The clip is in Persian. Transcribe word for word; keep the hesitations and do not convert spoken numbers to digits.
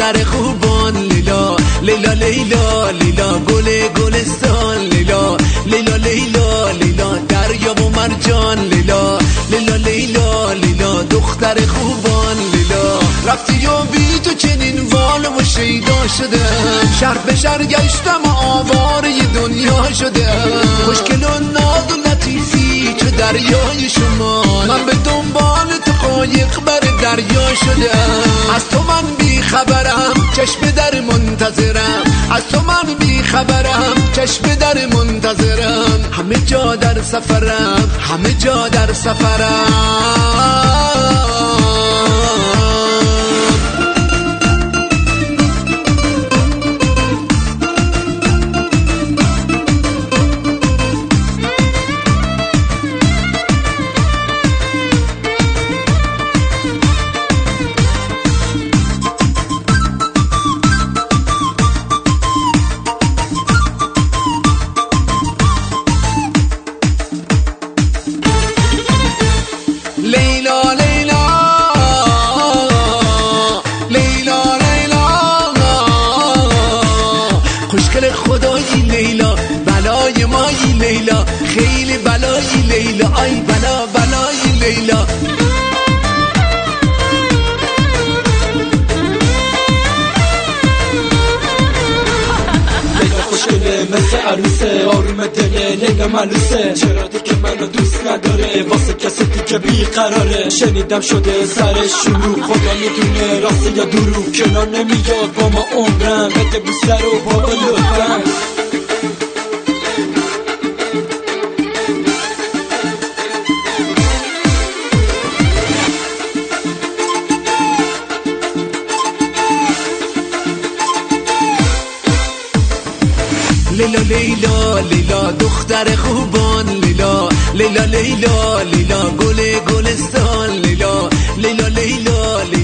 دختر خوبان لیلا لیلا لیلا لیلا گل گلستان لیلا لیلا لیلا لیلا دریا و مرجان لیلا لیلا لیلا لیلا دختر خوبان لیلا رفتی و بی تو چنین وال و شیدا شدم شهر به شهر گشتم و آواره دنیا شدم خوشگل و ناز و لطیفی چو دریای شما من به دنبال تو قایق بر دریا شدم از تو من بی خبرم چشم در منتظرم از تو من بی خبرم چشم در منتظرم همه جا در سفرم همه جا در سفرم لیلا لیلا لیلا لیلا خوشگل خدایی لیلا بلای مایی لیلا خیلی بلایی لیلا آی بلا بلایی لیلا مثل عروسه آروم دله لیلا ملوسه چرا دیگه منو دوست نداره واسه کسی دیگه بیقراره شنیدم شده سرش شروع خدا میدونه راسته یا دروغ کنار نمیاد با ما عمرم بده بوسه رو بابا لطفا لیلا لیلا لیلا دختر خوبان لیلا لیلا لیلا لیلا گل گلستان لیلا لیلا لیلا